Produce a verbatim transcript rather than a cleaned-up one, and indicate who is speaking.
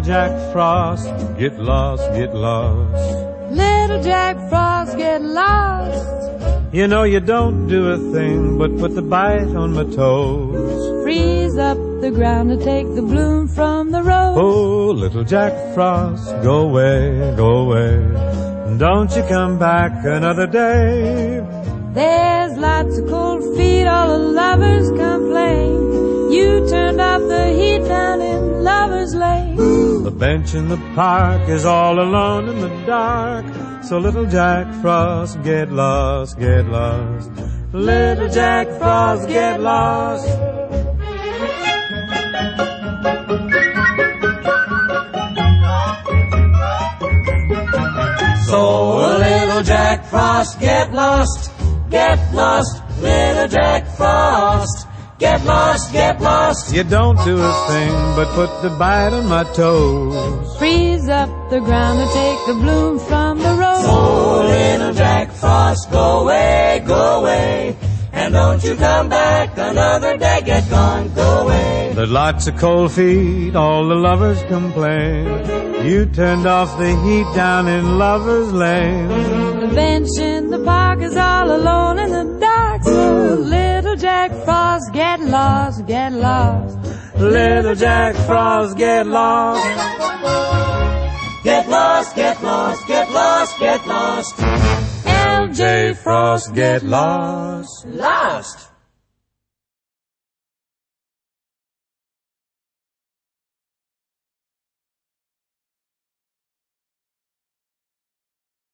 Speaker 1: little Jack Frost, get lost, get lost.
Speaker 2: Little Jack Frost, get lost.
Speaker 1: You know you don't do a thing but put the bite on my toes.
Speaker 2: Freeze up the ground to take the bloom from the rose.
Speaker 1: Oh, little Jack Frost, go away, go away. Don't you come back another day.
Speaker 2: There's lots of cold feet, all the lovers complain. You turned off the heat down in Lover's Lane.
Speaker 1: The bench in the park is all alone in the dark. So little Jack Frost, get lost, get lost. Little Jack Frost, get lost.
Speaker 3: So little Jack Frost, get lost, get lost. Little Jack Frost, get lost, get lost.
Speaker 1: You don't do a thing but put the bite on my toes.
Speaker 2: Freeze up the ground to take the bloom from the rose.
Speaker 3: So little Jack Frost, go away, go away. And don't you come back another day, get gone, go away.
Speaker 1: There's lots of cold feet, all the lovers complain. You turned off the heat down in Lover's Lane.
Speaker 2: The bench in the park is all alone in the dark. So little Jack Frost, get lost, get lost.
Speaker 1: Little Jack Frost, get lost.
Speaker 3: Get lost, get lost, get lost, get lost.
Speaker 1: L J Frost, get lost.
Speaker 3: Lost.